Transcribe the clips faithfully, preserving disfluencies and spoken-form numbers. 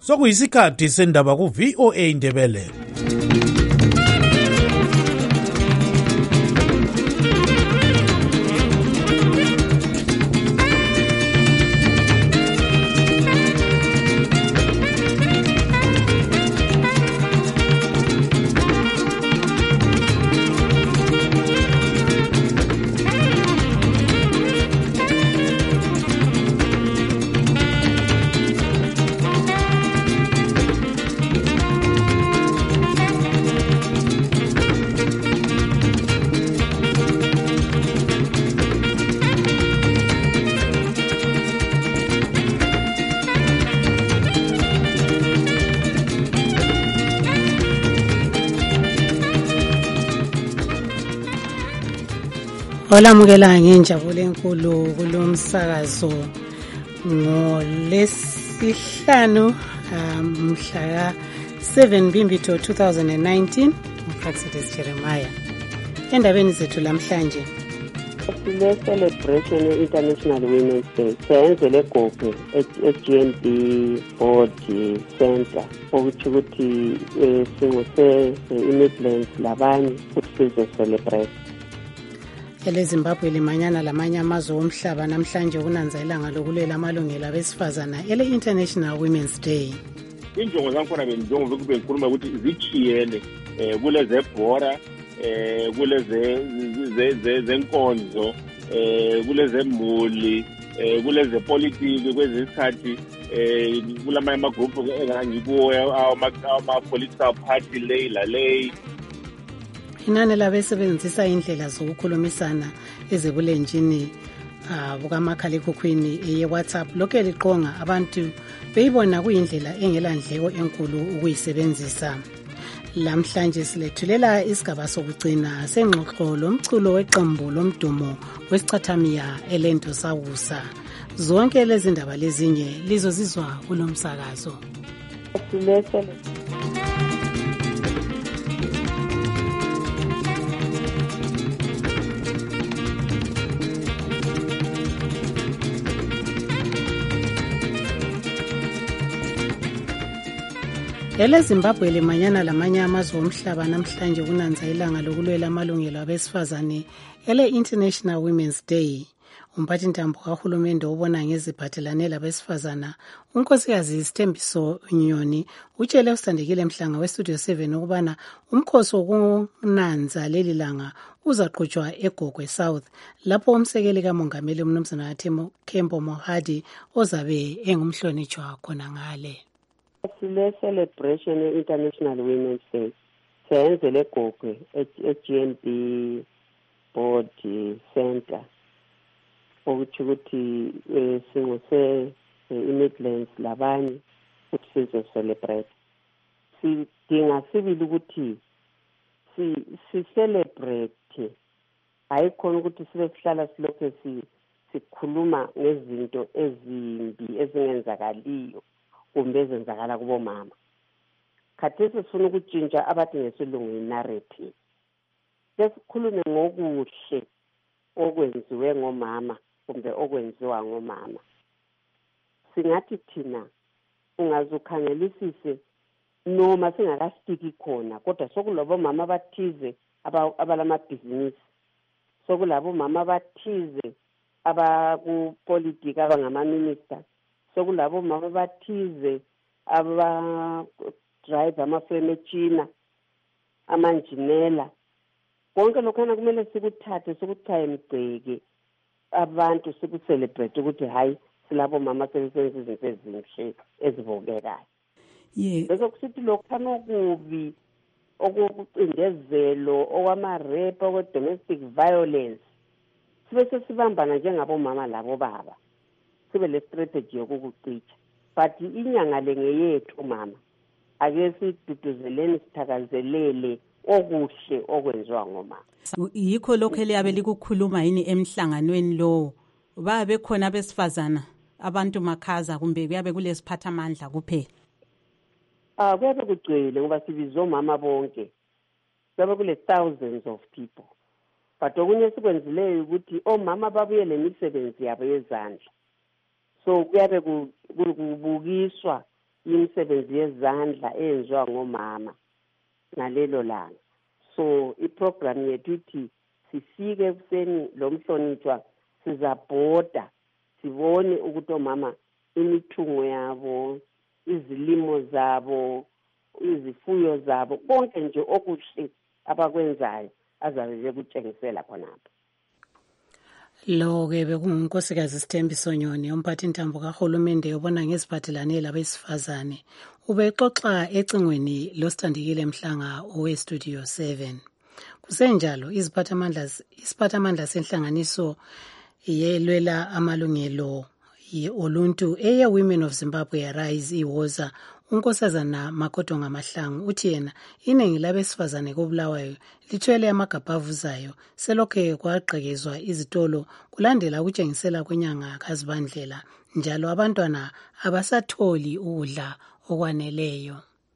Sokuyisikhathi sendaba ku V O A Indebele. Olamukela ngenjabulo enkulu kulomsakazo ngolesihlanu mhla seven Mbimbitho two thousand nineteen uPraxidis Jeremiah. Endabeni zethu lamhlanje sile celebration ye International Women's Day senze legogo e G N B Board Center ukuthi ukuthi singuse imidlands labanye ukuthi sizo celebrate. Ele Zimbabwe limanyana lamanye amazwe omhlaba namhlanje kunanza ilanga lokulwela amalungelo abesifazana ele International Women's Day. Injongo zankhona benjongo ukube ngikhuluma ukuthi zichiyene eh kuleze bhora eh kuleze zenkonzo eh kuleze muli eh kuleze politics kwezisikhathi eh kulama ama group engangikuwo ama political party lay la lay. Inani labesebenzisa indlela zokukhulumisana ezebulenjini bukamakhalekhukhwini ye WhatsApp lokho liqonga abantu beyibona kuyindlela engelandleko enkulu ukuyisebenzisa. Lamhlanje silethulela isigaba sokugcina sengxoxo lomculo weqembu lomdumo wesichathamia elento sawusa. Zonke lezi ndaba lezinye lizozizwa kulomsakazo. Ele Zimbabwe limanyana lamanye amazwe omhlaba namhlanje kunanza ilanga lokulwela amalungelo abesifazane ele International Women's Day. Umphathintambo kahulumende obona ngeziphathelane labesifazana unkosikazi Sithembiso Nyoni utshele usandekile Mhlanga westudio seven ukubana umkhosi wokunanza leli langa uzaqhutshwa eGogwe South lapho umsekeli kamongameli umnumzana Thembo Mohadi ozabe engumhlonitshwa khona ngale. Sile celebration ye International Women's Day senze legogo e G N B Board Center ukuthi ukuthi singuse imidlands labanye ukuthi sizo celebrate. Sidinga sibili ukuthi si si celebrate ayikhona ukuthi sibe sihlala silokho si sikhuluma ngezinto ezimbi ezingenzakaliyo kumbe ezenzakala kubo mama. Khathesi sifuna ukutshintsha abathi ngesilungu narrative. Sesikhulume ngokuhle okwenziwe ngomama kumbe okwenziwa ngomama. Singathi thina ungazukhangelisise noma singakafiki khona kodwa sokulabo mama abathize abalamabhizinisi, sokulabo mama abathize abakupolitika abangamaminister, sokulabo mama bathize aba drive amaframe echina amanjinela. Konke lokhana kumele sikuthathe sikuchaye emgceke abantu sikucelebrate ukuthi hayi silabo mama sebenza izinto ezinhle ezibukekayo. Yeah. Bese kusithi lokhana okubi okucindezelo okwama rape okwe domestic violence sibe sesibambana njengabo mama labo baba. Sibe le strategy yokukucicha. But inyanga lengeyethu mama. Ake siduduzeleni sithakazelele okuhle okwenziwa ngomama. Yikho lokho eliyabe likukhuluma yini emhlanganweni lo babe khona besifazana abantu makhaza kumbe kuyabe kulesiphatha amandla kuphela? Ah kuyabe kugcwele ngoba sibizo mama bonke. Kuyabe kule thousands of people. But okunye sikwenzileyo ukuthi omama babuye lemisebenzi yabo yezandla. So kuyabe kubukiswa imisebenzi yezandla eyenziwa ngomama ngalelo langa. So iprogram yethu ithi sifike ekuseni lo mhlonitshwa sizabhoda sibone ukuthi omama imithungo yabo, izilimo zabo, izifuyo zabo, konke nje okuhle abakwenzayo azabe kutshengisela khonapho. Lo ke bekungunkosikazi Sithembiso Nyoni umphathi ntambo kahulumende obona ngeziphathelane labesifazane ubexoxa ecingweni loStandikile Mhlanga owe Studio seven. Kusenjalo iziphathamandla isiphathamandla senhlanganiso yelwela amalungelo oluntu eye Women of Zimbabwe Rise iwoza unkosazana Makodonga Mahlangu uthi yena iningi labesifazane kobulawayo lithwele amagabha avuzayo selokhe kwagqekezwa izitolo kulandela ukutshengisela kwenyanga kaZibandlela njalo abantwana abasatholi ukudla okwaneleyo.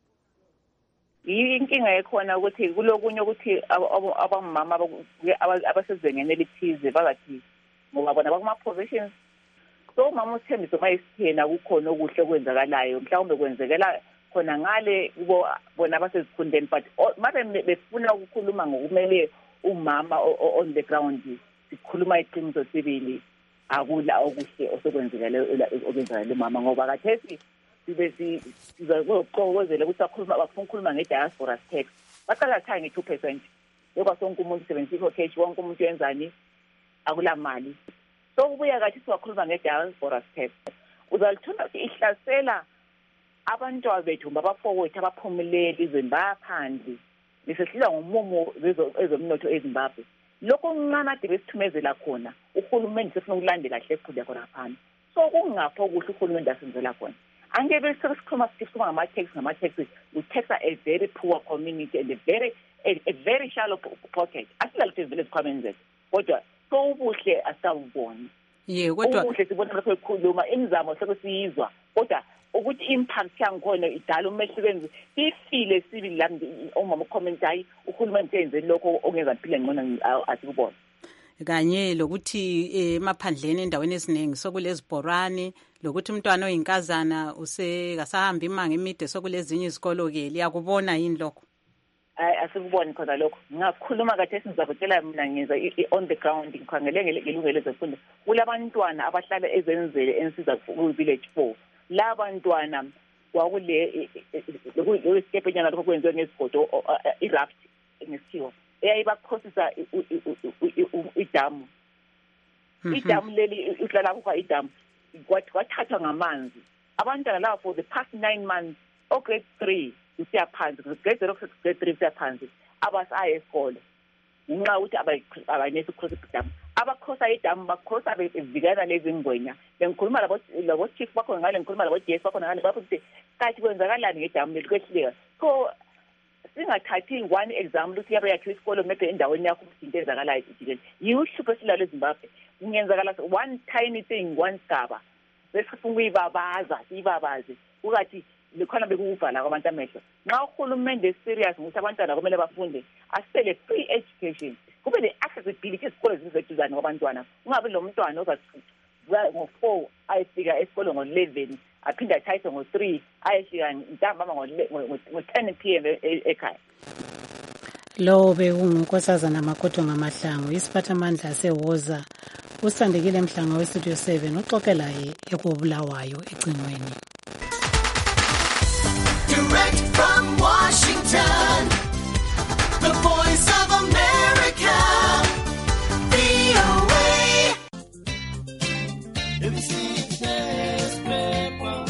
Inkinga ekhona ukuthi kulokunye ukuthi abamama abasezingeni elithize bakathi ngoba bona bakuma positions. So mama uThembiso mayisithena kukhona okuhle okwenzakalayo mhlawumbe kwenzekela khona ngale kubo bona abasezikhundeni but manje befuna ukukhuluma ngokumele umama on the ground sikhuluma iqiniso sibili akula okuhle osokwenzekala okwenzakala umama ngoba kathesi sibe sizoqokozela ukuthi akhuluma bafuna ukukhuluma nge-diaspora tax baqala thanga nge-two percent yoba sonke umuntu usebenzisa cash wonke umuntu yenzani akula mali. So kubuya kathi siwakhuluma nge-diaspora tax uzalithola ukuthi ihlasela abantwana bethu babafowethu abaphumelele izweni bayaphandle lisehlila ngomumo ezomnotho eZimbabwe. Lokho kuncane ade besithumezela khona uhulumeni sefuna ukulandela kahle eqhubeka khona phana. So kungapho kuhle uhulumeni asenzela khona. Angeke sesikhuluma sikhuluma ngama-tax ngama-taxes we tax a very poor community and a very a, a very shallow pocket. Asilaluthe village communities kodwa so ubuhle asawubona. Ye kodwa ubuhle sibona lapho ekhuluma imizamo sekusiyizwa kodwa ukuthi impact yangikhona idala umehlukenzi ifile sibili la umama ucomment hayi uhulumeni enze lokho ongeza phile ngcono asikubona. Kanye lokuthi emaphandleni endaweni eziningi sokulezibhorane lokuthi umntwana oyinkazana usekasahamba imanga emide sokulezinye izikolo ke liyakubona yini lokho? Ay asikuboni khona lokho ngakhuluma kathesi ngizakutshela mina ngenza on the ground ngikhangele ngelungelo lezemfundo kulabantwana abahlala ezenzele ensiza ku village four labantwana kwakule lokuyiskepenyana lokho kwenziwe ngesigodo iraft ngesithiwa eyayibakhosisa idamu idamu leli uhlala kukho idamu kwathi kwathathwa ngamanzi abantwana laba for the past nine months o grade three usiya phansi grade zero to grade three usiya phansi abasaye esikole ngenxa ukuthi abanesi cross idamu abakhosa idamu bakhosa bevikela lezi ngwenya bengikhuluma labo labo chief bakho ngale ngikhuluma labo D S bakho ngale bathi kathi kwenzakalani ngedamu leli kwehlika so singathathi one example ukuthi yabe yakhe isikole maybe endaweni yakho into ezakalayo ijikele yihlupho silalo eZimbabwe kungenzakala one tiny thing one sigaba bese ukuyibabaza ibabaze ukathi likhona bekuvala kwabantu amehlo nxa uhulumende serious ukuthi abantwana kumele bafunde asele free education kube le accessibility esikole zizeduzane kwabantwana ungabe lo mntwana ozavuka ngo four ayefika esikole ngo eleven aphinda athathe ngo three ayefika ntambama ngo ten p m ekhaya. Lo bekungunkosazana Makodonga Mahlangu isiphathamandla sewoza uStandikile Mhlanga we Studio seven uxoxelaye ekubulawayo ecingweni. Direct from Washington, the voice of America, V O A. It's the paper.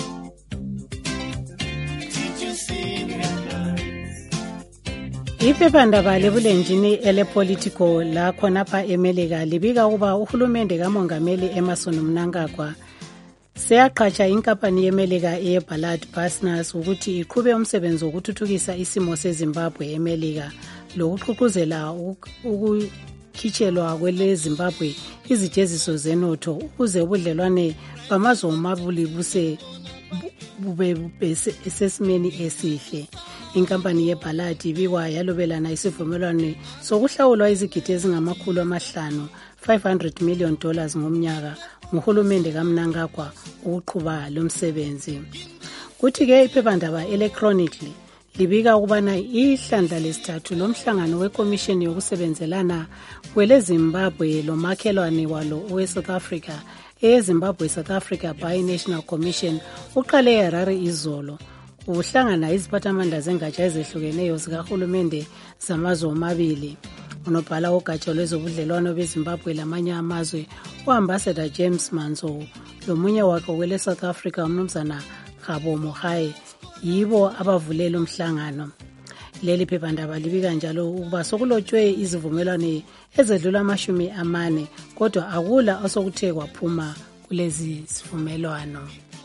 Did you see the headlines? Iphephandaba lebulenjini elepolitical la khonapha eMelika libika ukuba uhulumende kamongameli Emmerson Mnangagwa seyaqhatsha inkampani yeMelika eyeBallard Partners ukuthi iqhube umsebenzi wokuthuthukisa isimo seZimbabwe eMelika lokuqhuquzela ukukhitshelwa kwele Zimbabwe izijeziso zenotho ukuze ubudlelwane bamazwe omabili buse bube besesimeni esihle. Inkampani yeBallard ibikwa yalobelana isivumelwano sokuhlawulwa izigidi ezingamakhulu amahlanu five hundred million dollars ngomnyaka nguhulumende kaMnangagwa ukuqhuba lo msebenzi. Kuthi-ke iphephandaba electronically libika ukubana ihlandla lesithathu lomhlangano wekomishini yokusebenzelana kwele-Zimbabwe lomakhelwane walo owe-South Africa eyeZimbabwe South Africa Bi-National Commission uqale eHarare izolo. Uhlangana iziphathamandla zengatsha ezehlukeneyo zikahulumende zamazwe omabili. Unobhala wogatsha lwezobudlelwano beZimbabwe lamanye amazwe uambassador James Manzo lomunye wakhe kwele South Africa umnumzana Khabo Mogae yibo abavulela umhlangano. Leli phephandaba libika njalo ukuba sokulotshwe izivumelwano ezedlula amashumi amane kodwa akula osokuthe kwaphuma kulezi zivumelwano.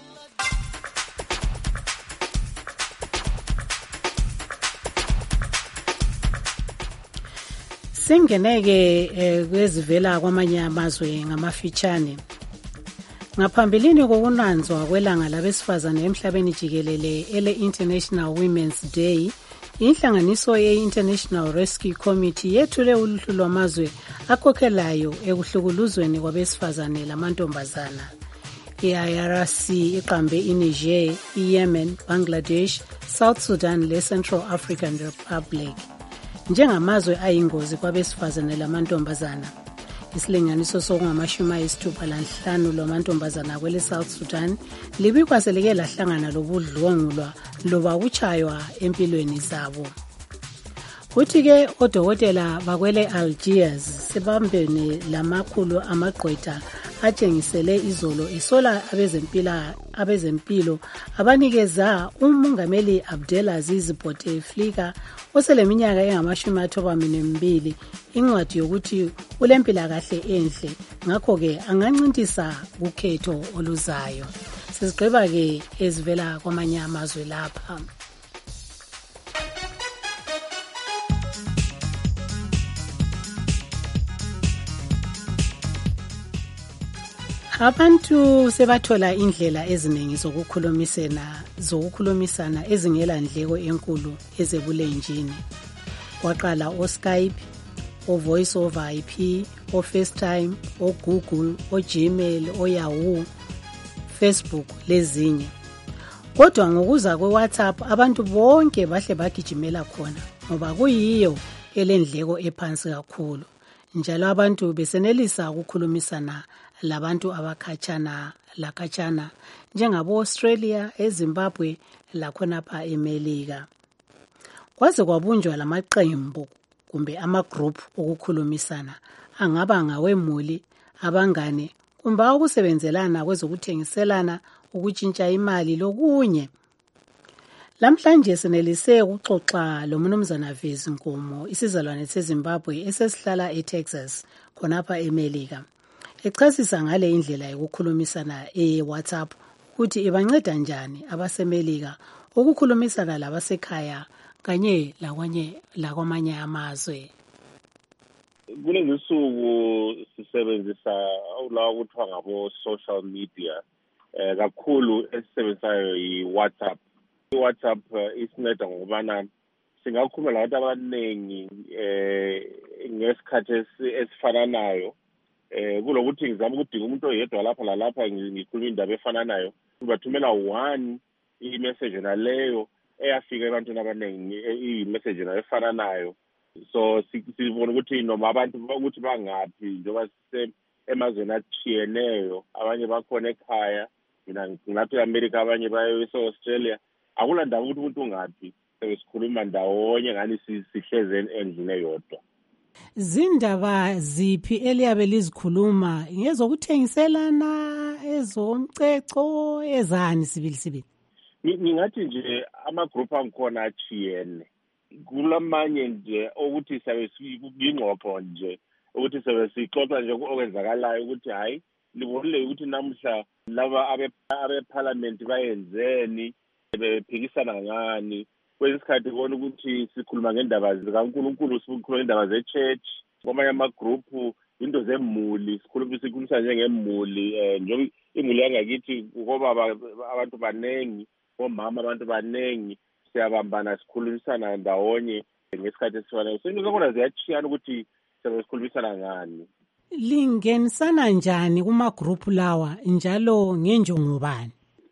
Singeneke eh, kwezivela kwamanye amazwe ngamafitshane. Ngaphambilini kokunanzwa kwelanga labesifazane emhlabeni jikelele ele International Women's Day, inhlanganiso ye-International Rescue Committee yethule uluhlu lwamazwe akhokhelayo ekuhlukuluzweni kwabesifazane lamantombazana. I-I R C iqambe iNiger, iYemen, Bangladesh, South Sudan le Central African Republic njengamazwe ayingozi kwabesifazane lamantombazana. Isilinganiso sokungamashumi ayisithupha lanhlanu lwamantombazana kwele South Sudan libikwa selike lahlangana lobudlwangulwa loba kuchaywa empilweni zabo. Kuthi-ke odokotela bakwele Algiers sebambene lamakhulu amagqwetha atshengisele izolo isola abezempila abezempilo abanikeza umongameli Abdelaziz Bouteflika oseleminyaka engamashumi athobamine mbili incwadi yokuthi ulempilakahle enhle ngakho-ke angancintisa kukhetho oluzayo. Sizigqiba-ke ezivela kwamanye amazwe lapha. Abantu sebathola indlela eziningi zokukhulumisana zokukhulumisana ezingela ndleko enkulu ezebulenjini. Kwaqala oSkype, oVoice over I P, oFaceTime, oGoogle, oGmail, oYahoo, Facebook lezinye. Kodwa ngokuza kweWhatsApp abantu bonke bahle bagijimela khona ngoba kuyiyo elendleko ephansi kakhulu. Njalo abantu besenelisa ukukhulumisana labantu abakhatshana lakhatshana njengabo Australia, eZimbabwe lakhonapha eMelika. Kwaze kwabunjwa lamaqembu kumbe amagroup okukhulumisana angaba ngawemuli, abangane kumbe ukusebenzelana kwezokuthengiselana, ukutshintsha imali lokunye. Lamhlanje senelise ukuxoxa lo mnumzana Vezi Nkomo, isizalwane seZimbabwe esesihlala eTexas khonapha eMelika. Echasisa ngale indlela yokukhulumisana eWhatsApp ukuthi ibanceda njani abaseMelika ukukhulumisana labasekhaya kanye lakwanye lakwamanye amazwe. Kulezi nsuku sisebenzisa lawa kuthiwa ngabo social media eh kakhulu esisebenzayo iWhatsApp. iWhatsApp isinceda ngokubana singakhuluma labantu abaningi eh ngesikhathi esifananayo. Eh kulokuthi ngizama ukudinga umuntu oyedwa lapha lalapha ngikhuluma indaba efananayo ubathumela one i-message naleyo eyafika ebantwini abaningi i-message nayo efananayo. So sibona ukuthi noma abantu ukuthi bangaphi njengoba sise emazweni atshiyeneyo, abanye bakhona ekhaya, mina ngilapha eAmerica, abanye baye eAustralia, akulandaba ukuthi umuntu ungaphi sesikhuluma ndawonye ngani sihleze endlini eyodwa. Zindaba ziphi eliyabe lizikhuluma? Ngezokuthengiselana, ezomceco, ezani sibili sibili? Ngingathi nje ama-group angikhona achiyene. Kulamanye nje ukuthi sabe siyingxoxo nje ukuthi sabe sixoxa nje okwenzakalayo ukuthi hayi libonile ukuthi namuhla laba abe-parliament bayenzeni, bephikisana ngani. Kwesikhathi kona ukuthi sikhuluma ngendaba zikaNkulunkulu, sikhuluma ngendaba ze-church, kwamanye ama-group into zemuli, sikhuluma sikhulumisa njengemuli, eh nje imuli yangakithi ngoba abantu banengi, omama abantu banengi, siyabambana sikhulumisana ndawonye ngesikhathi esifanele. So into zakhona ziyachiyana ukuthi sikhulumisana ngani. Lingenisana njani kuma-group lawa njalo ngenjongo bani?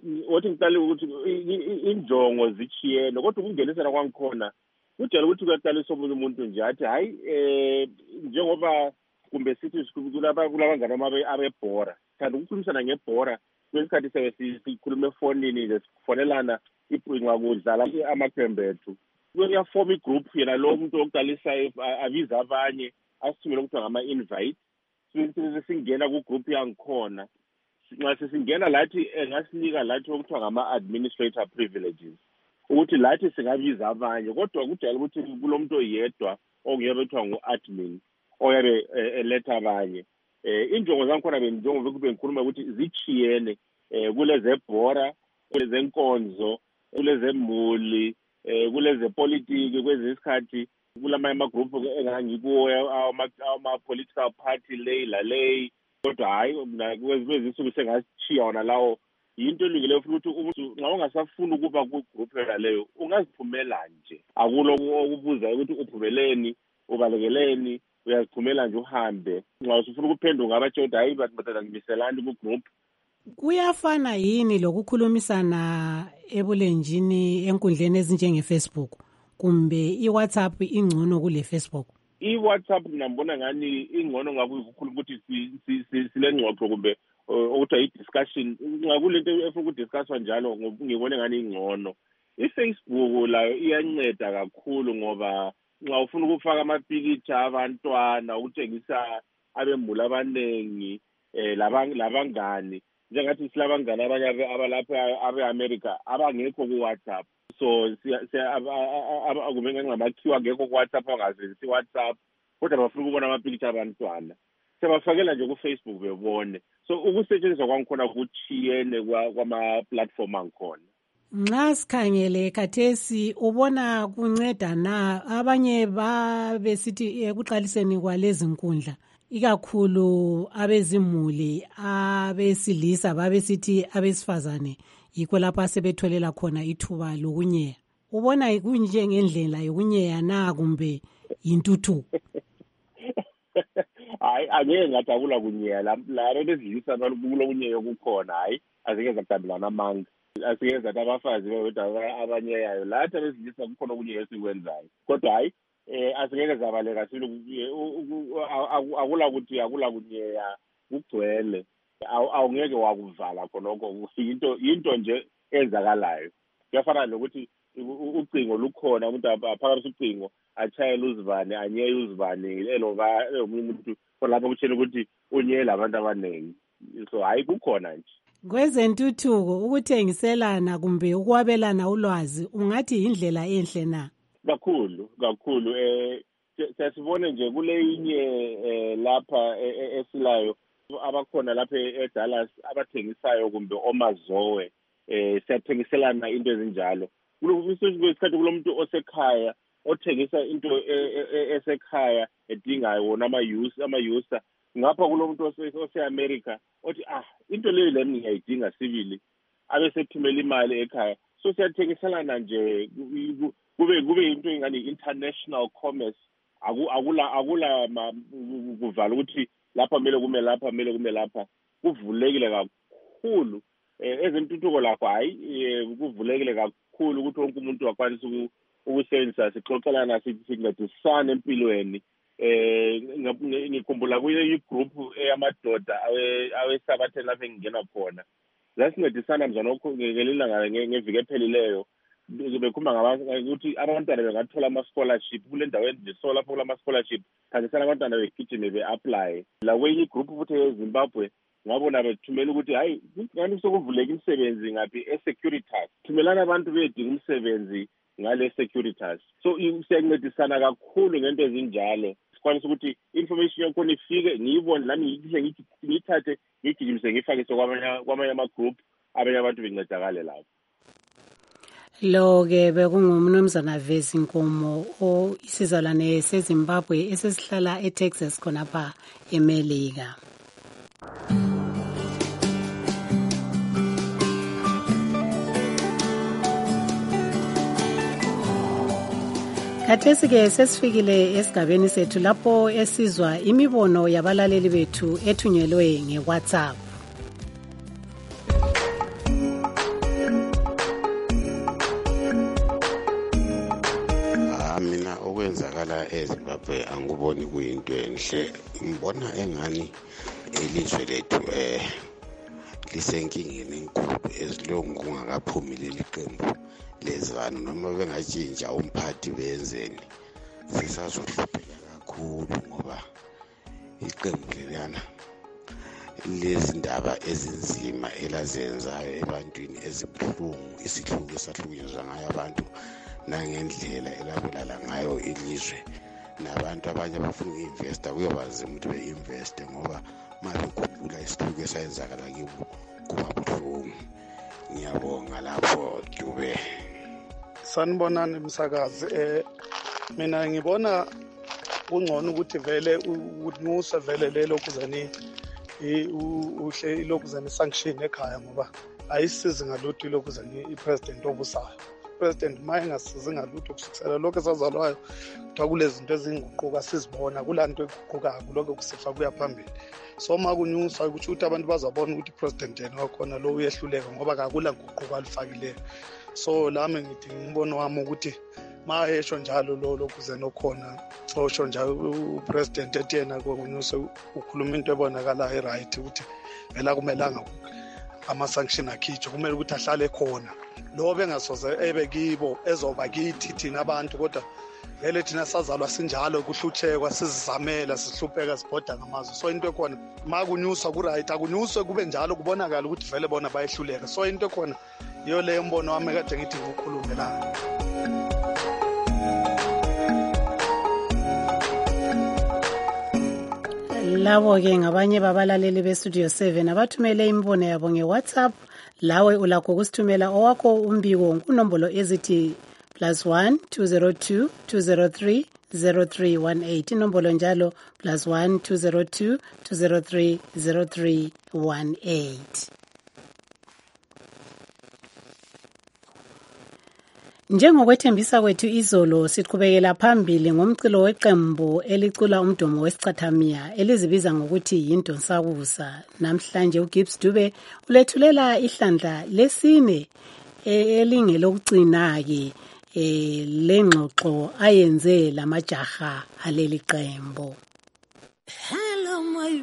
othi ngiqale ukuthi injongo zichiyene kodwa ukungenisela kwangikhona kujela ukuthi kuyaqalisa omunye umuntu nje athi hayi eh njengoba kumbe sithi kulaba kulabangane abebhora kanti ukukhulumisana ngebhora kwesikhathi sebe sikhuluma efonini nje sifonelana ibhinqa kudlala amaqembu ethu kuyafoma igroup yena lo muntu oqalisa abiza abanye asithumele ukuthi ngama-invite singena ku-group yangikhona nxa sesingena lathi engasinika lathi okuthiwa ngama-administrator privileges ukuthi lathi singabiza abanye kodwa kujayele ukuthi kulo muntu oyedwa onguye bethiwa ngu-admin oyabe eletha abanye um injongo zangikhona benjongo kube ngikhuluma ukuthi zichiyene um kulezebhora kulezenkonzo kulezemuli um kulezepolitiki kwezinye isikhathi kulamanye amagroup engangikuwo ama-political party leyi laleyi kodwa hhayi kwezinsuku sengasitshiya wona lawo yinto elungileyo futhi ukuthi nxa ungasafuni ukuba kugroup leyo ungaziphumela nje akulo okubuza ukuthi uphumeleni ubalekeleni uyaziphumela nje uhambe nxa usufuna ukuphenduka abatshela hayi bathatha ngimiselani ku-group. Kuyafana yini lokukhulumisana ebulenjini enkundleni ezinjenge-Facebook kumbe i-WhatsApp ingcono kule-Facebook? I-WhatsApp ngiyambona ngani ingcono ngabe ukukhuluma ukuthi silengxoxo kumbe okuthiwa i-discussion ngakulento efuna ukudiscusswa njalo ngibone ngani ingcono. I-Facebook layo iyanceda kakhulu ngoba nxa ufuna ukufaka amapikitsha abantwana ukutshengisa abemuli abanengi um labangani njengathi silabangani abanye abalapha abe-America abangekho ku-WhatsApp so kumele ngamakhiwa ngekho ku-WhatsApp angasebenzisi i-WhatsApp kodwa bafuna ukubona amapikitsha abantwana sebafakela nje ku-Facebook bebone so ukusetshenziswa kwangikhona kuchiyene kwama-platform angikhona. Nxa sikhangele khathesi ubona kunceda na abanye babesithi ekuqaliseni kwalezi nkundla ikakhulu abezimuli abesilisa babesithi abesifazane yikho lapha sebetholela khona ithuba lokunyeya ubona kunjengendlela yokunyeya na kumbe yintuthuko? Hayi angeke ngathi akula kunyeya labo besilisa bakulo kunyeya okukhona hayi azike zakudabulana amanga asike zathi abafazi bebodwa abanyeyayo lathi abesilisa kukhona okunye esikwenzayo kodwa hayi um asingeke zabaleka silo akula kuthi akula kunyeya kugcwele awungeke wakuvala khonokho yinto yinto nje enzakalayo kuyafana nokuthi ucingo lukhona umuntu aphakamise ucingo atshayele uzibane anyeye uzibane eloba omunye umuntu khonalapho kutshela ukuthi unyeye labantu abaningi so hayi kukhona nje. Kwezentuthuko ukuthengiselana kumbe ukwabelana ulwazi ungathi indlela enhle na? Kakhulu kakhulu eh siyasibone nje kuleyinye eh lapha esilayo abakhona lapha eDallas abathengisayo kumbe omazowe eh siyathengiselana into ezinjalo kulesikhathi kulomuntu osekhaya othengisa into esekhaya edingayo wona ama-use ama-user ngapha kulomuntu ose-America othi ah into leyo lami ngiyayidinga sibili abe sethumela imali ekhaya so siyathengiselana nje kube kube into engani international commerce akula akula kuvala ukuthi lapha kumele kume lapha kumele kume lapha kuvulekile kakhulu ezentuthuko lapha hayi kuvulekile kakhulu ukuthi wonke umuntu akwanisa ukusebenzisa sixoxelana sincedisana empilweni. Eh ngikhumbula kuye igroup eyamadoda awesabatheni lapha engingena khona lasincedisana njalo ngelilanga ngeviki ephelileyo bekhuluma ngabantu abantwana bengathola ama-scholarship kule ndawo endiso lapho kulama-scholarship khanyisana abantwana begijime be-apply la kwenye igroup futhi eZimbabwe ngabona bethumela ukuthi hayi ngani sokuvuleka imisebenzi ngaphi e-Securitas thumelana abantu bedinga umsebenzi ngale Securitas so siyancedisana kakhulu ngento ezinjalo sikwanisa ukuthi information yakhona ifike ngiyibone lami ngihle ngiyithathe ngigijimise ngifakise kwamanye kwamanye ama-group abanye abantu bencedakale lapho. Lo-ke bekungumnumzana Vesi Nkomo isizalwane seZimbabwe esesihlala eTexas khonapha eMelika. Khathesi-ke sesifikile esigabeni sethu lapho esizwa imibono yabalaleli bethu ethunyelwe nge-WhatsApp. okwenzakala eZimbabwe anguboni kuyinto enhle. Ngibona engani ilizwe lethu eh lisenkingeni enkulu ezilongo kungakaphumi leli qembu lezanu, noma bengatshintsha umphathi benzeni sisazohlupheka kakhulu ngoba iqembu leliyana lezindaba ezinzima elazenzayo ebantwini ezibuhlungu, isihluku esahlukunyezwa ngayo abantu nangendlela elabulala ngayo ilizwe, nabantu abanye abafuna uku-investa kuyobazima ukuthi be-investe ngoba mabekhumbula isihluku esayenzakala kibo kuba buhlungu. Ngiyabonga lapho Dube. Sanibonani msakazi. eh mina ngibona kungcono ukuthi vele unyuse vele lelo kuzani uhle ilokuzani sanction ekhaya ngoba ayisizi ngalutho ilokuzani ipresident obusayo. President maye ngasizi ngalutho kusukela lokho esazalwayo kuthiwa kulezi zinto ezinguquka sizibona kulanto eguqukayo lokho kusifa kuya phambili. So makunyusa ukuthi ukuthi abantu bazabona ukuthi president yena wakhona lo uyehluleka ngoba akula guquka alifakileyo. So lami ngithi ngimbono wami ukuthi mahesho njalo lo lokuze nokhona osho njalo upresident ethi yena kokunyusa ukhuluma into ebonakala right ukuthi vela kumelanga ama sanction akhitshwe, kumele ukuthi ahlale khona lo bengasoze ebe kibo ezoba kithi thina abantu, kodwa vele thina sazalwa sinjalo kuhluthekwa sizizamela sihlupheka sibhoda ngamazwe. So into ekhona makunyuswa ku right akunyuswe kube njalo kubonakala ukuthi vele bona bayehluleka. So into ekhona iyo le mbono wami kade ngithi ngikhulume la. Labo ke ngabanye babalaleli be-Studio seven abathumele imbono yabo nge-WhatsApp. Lawe ulakho ukusithumela owakho umbiko kunombolo ezithi plus one two zero two two zero three zero three one eight, inombolo njalo plus one two zero two two zero three zero three one eight. Njengokwethembisa kwethu izolo siqhubekela phambili ngomcilo weqembu elicula umdumo wesicathamia elizibiza ngokuthi yindonsakusa. Namhlanje uGibbs Dube ulethulela ihlandla lesine elingelokugcina ke lengxoxo ayenze lamajaha aleli qembu. Hello my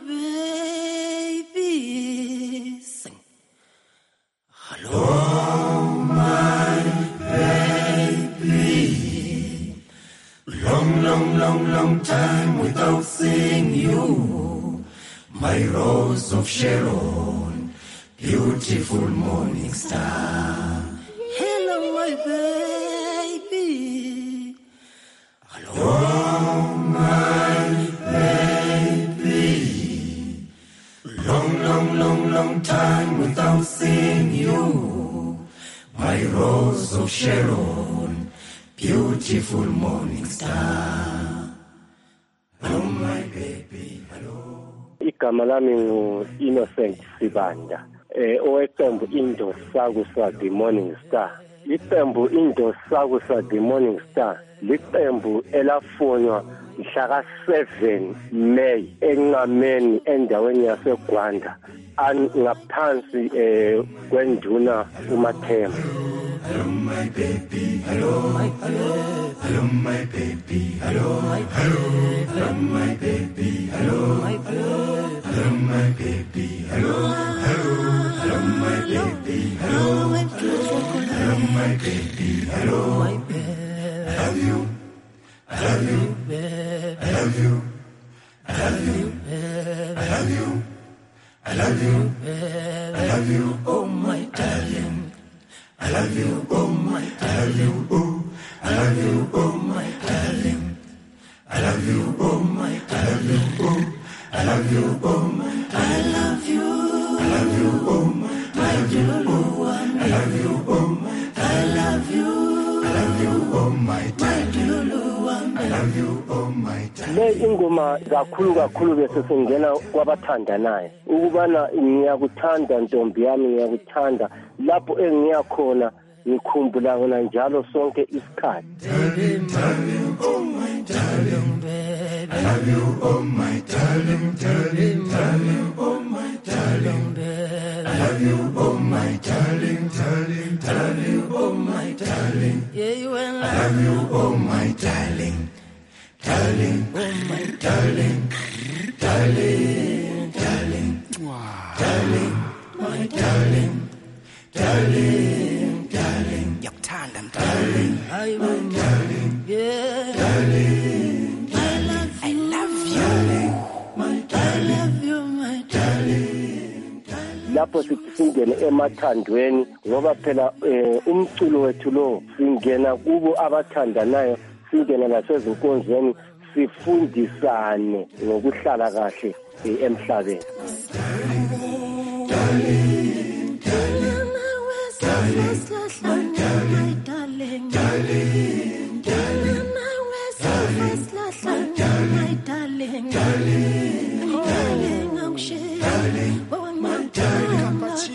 baby, sing. Hello my baby, long, long, long, long time without seeing you, my rose of Sharon, beautiful morning star. Hello, my baby. Hello, my baby, long, long, long, long time without seeing you, my rose of Sharon, beautiful morning star. Hello my baby, hello. Igama lami ngu Innocent Sibanda. Eh oweqembu Indonsakusa the Morning Star. Iqembu Indonsakusa the Morning Star liqembu elafunwa mhla ka seven May eNqameni endaweni yaseGwanda ngaphansi eh kwenduna uMathemba. Hello my baby, hello, hello, hello my baby, hello, hello, hello my baby, hello, hello, hello my baby, hello, hello, hello my baby, hello, hello my baby, hello, I love you, I love you, I love you, I love you, I love you, I love you, I love you, oh my darling. I love you, oh my, I love you, oh, I love you, oh my darling. I love you, oh my, I love you, oh, I love you, oh my, I love you, I love you, oh my, my little one. I love you, oh my, I love you, I love you, oh my, my little one. I love you, oh my. Le ingoma kakhulu kakhulu bese singena kwabathandanayo ukubana ngiyakuthanda ntombi yami ngiyakuthanda lapho engiyakhona ngikhumbula ngona njalo sonke isikhathi. Oh my darling baby, I love you, oh my darling, darling, darling, oh my darling baby, I love you, oh my darling, darling, darling, oh my darling, yeah you and I love you, oh my darling. darling, oh my darling, darling, darling, darling, my darling, darling, darling, yakuthanda darling, I will darling, yeah, darling, I love you, I love you, darling, my darling, I love you, my darling. Lapho sithi singene emathandweni ngoba phela umculo wethu lo singena kubo abathandanayo, singena nasezinkonzweni, sifundisane ngokuhlala kahle emhlabeni. Darling, darling, darling, my darling, darling, darling, my darling, darling, darling, I'm sure, darling, my darling,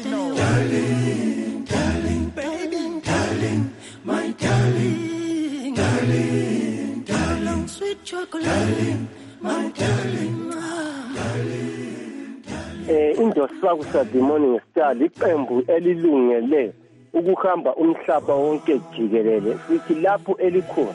darling, darling, darling, darling, my darling, darling, darling, sweet chocolate, darling, my darling, darling. Eh Indosakusa the Morning Star liqembu elilungele ukuhamba umhlaba wonke jikelele, sithi lapho elikhona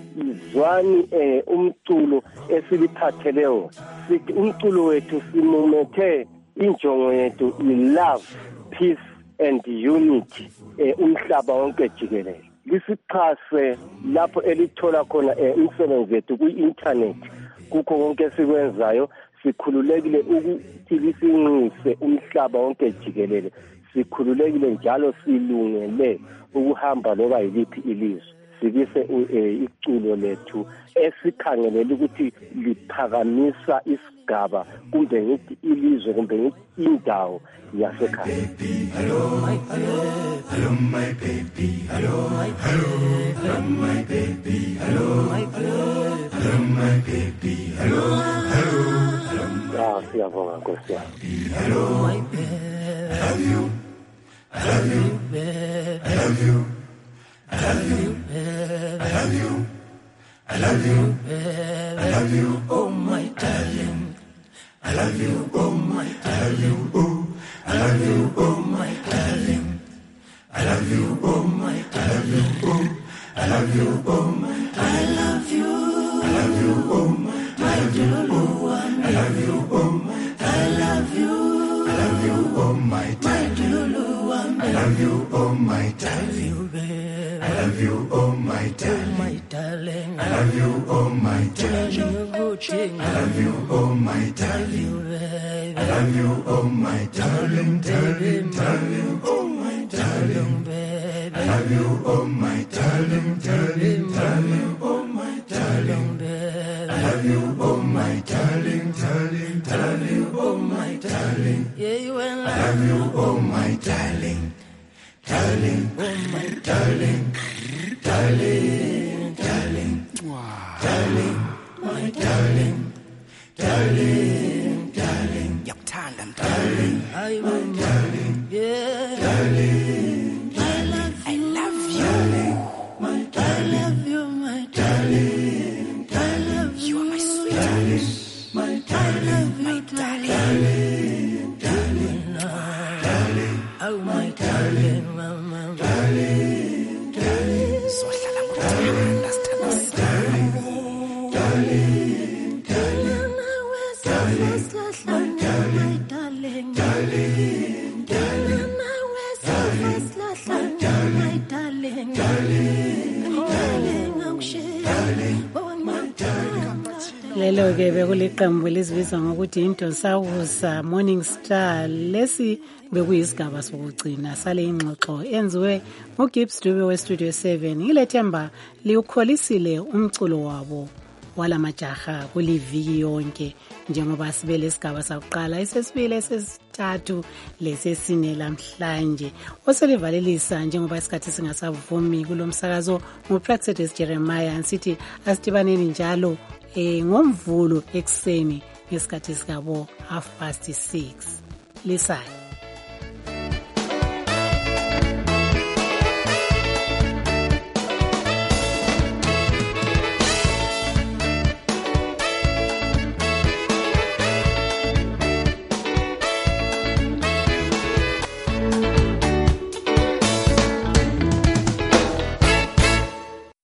izwani eh umculo esiliphatheleyo, sithi umculo wethu simumethe injongo yethu i-love, peace and unity eh umhlaba wonke jikelele. Lisichase lapho elithola khona umsebenzi wethu ku-internet, kukho konke esikwenzayo, sikhululekile ukuthi lisinqise umhlaba wonke jikelele, sikhululekile njalo silungele ukuhamba loba yiliphi ilizwe, sikise iculo lethu esikhangelela ukuthi liphakamisa isigaba kumbe ngithi ilizwe kumbe ngithi indawo yasekhaya. Hello, my hello, my baby, hello, my hello, my baby, hello, my hello, my baby, hello, hello. Ah, siyabonga Nkosi yami. Hello, my baby, I love you, I love you, I love you, I love you, I love you, I love you, I love you, oh my darling, I love you, oh my darling, oh, I love you, oh my darling, I love you, oh my darling, oh, I love you, oh my, I love you, I love you, oh my, my darling, I love you, oh my, I love you, I love you, oh my darling, I love you, oh my darling, I love you, oh my darling, I love you, oh my darling, I love you, oh my darling, I love you, oh my darling, darling, darling, oh my darling, I love you, oh my darling, darling, darling, oh my darling, I love you, oh my darling, darling, darling, oh my darling, I love you, oh my darling, darling, oh my darling, darling, darling, darling, my darling, darling, darling, yakuthanda darling, I will darling, yeah, darling, I love you, I love you, darling, my darling, I love you, my darling, I love you, you are my sweet darling, my darling, I love you, darling, darling, darling, oh my darling, mama, darling, darling, so hlala ngothanda sithanda darling, darling, darling, darling, darling, darling, darling, darling, my darling, darling, darling, I'm sure, darling, oh my darling. Lelo ke bekuliqembu lizibiza ngokuthi Indosakusa Morning Star. Lesi bekuyisigaba sokugcina sale ingxoxo enziwe nguGibbs Dube weStudio seven. Ngilethemba liukholisile umculo wabo wala majaha kuliviki yonke, njengoba sibele isigaba sakuqala, esesibili, esesithathu lesesine lamhlanje. Oselivalelisa njengoba isikhathi singasavumi kulomsakazo nguPraxedis Jeremiah, nsithi asidibaneni njalo eh ngomvulo ekseni ngesikhathi sikabo half past six. Lisai.